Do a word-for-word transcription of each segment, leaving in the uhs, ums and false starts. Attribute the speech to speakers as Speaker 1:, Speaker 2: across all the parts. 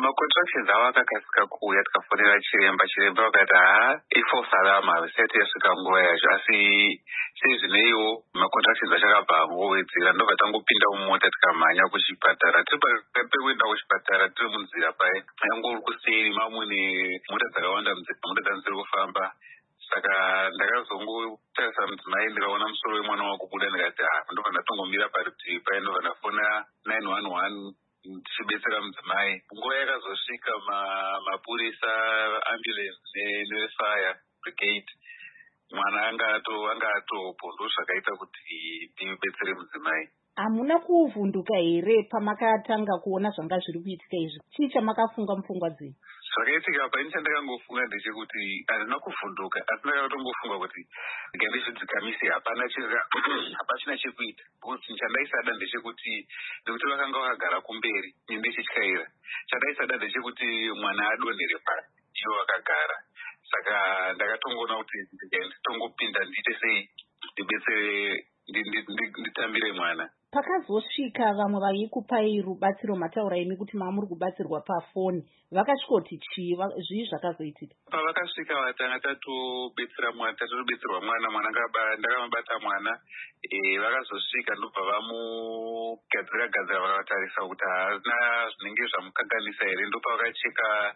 Speaker 1: macontractions avo akakasika kuuya tikafonera chiremba chiremba vakati haa ifosalama havisati yasvika nguva yacho asi sezvineiwo macontractions achakabva angowedzera ndobva tangopinda mumota tikamhanya kuchipatara. Tiri pakati pekuenda kuchipatara tiri munzira paya yangori kuseri mamune mota dzakawanda mota dzanziri kufamba. Saka ndakazongotarisa mudzimai ndikaona musoro wemwana wakubuda ndikati ha ndobva ndatongomira parutivi paya ndobva ndafona nine one one tichibetsera mudzimai. Nguva yakazosvika mapurisa ambulance nefire brigade mwana anga atopo ndozvakaita kuti ndibetsere mudzimai.
Speaker 2: Hamuna kuvhunduka here pamakatanga kuona zvanga zviri kuitika izvi? Chii chamakafunga mupfungwa dzenyu?
Speaker 1: Zvakaitika pa ini chandakafunga ndechekuti handina kuvhunduka asi ndakatongofunga kuti ndingandizvidzikamise hapana hapachina chekuita because chandaisada ndechekuti nekuti vakanga vakagara kumberi ndechityaira. Chandaisada ndechekuti mwana adonhere pasi ivo vakagara. Saka ndakatongoona kuti nditongopinda ndiite sei ndibetsere nditambire mwana.
Speaker 2: Pakazosvika vamwe vaikupai rubatsiro mataura imi kuti mamuri kubatsirwa pafoni vakasvikoti chii zvii zvakazoitika?
Speaker 1: Pavakasvika vatanga tatobetsera mwana tatobetserwa mwana mwana ndakamubata mwana vakazosvika ndobva vamugadzira gadzira vakatarisa kuti haana zvinenge zvamukanganisa here ndopavakacheka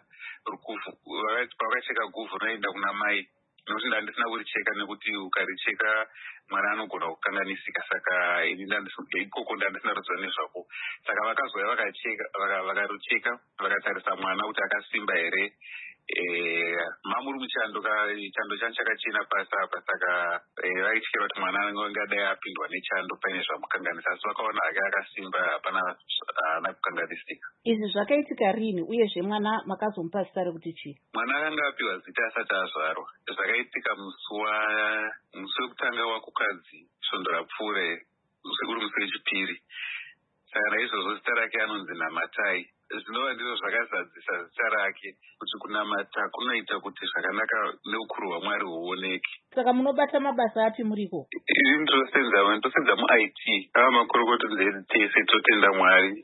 Speaker 1: pavakacheka guvhu rinoenda kuna mai nokuti ndandisina kuricheka nekuti ukaricheka mwana anogona kukanganisika. Saka ikoko ndandisina ruzivo nezvako. Saka vakazouya vakacheka vakarucheka vakatarisa mwana kuti akasimba here. Mamuri muchando chando changu chakachena pasi apa. Saka vaityira kuti mwana angadai apindwa nechando paine zvamukanganisa asi vakaona hake akasimba hapana kukanganisika.
Speaker 2: Izvi zvakaitika rini uyezve mwana makazomupa zita rekuti chii?
Speaker 1: Mwana akanga apiwa zita asati azvarwa. Zvakaitika musi wekutanga wakukadzi svondo rapfuure uri musi wechipiri. Saka naizvozvo zita rake anonzi Namatai. Zvinova ndizvo zvakazadzisa zita rake kuti kunamata kunoita kuti zvakanaka neukuru hwaMwari huoneke.
Speaker 2: Saka munobata mabasa api muriko?
Speaker 1: Ini ndinosenza muI T. Ava makorokota tese totenda Mwari.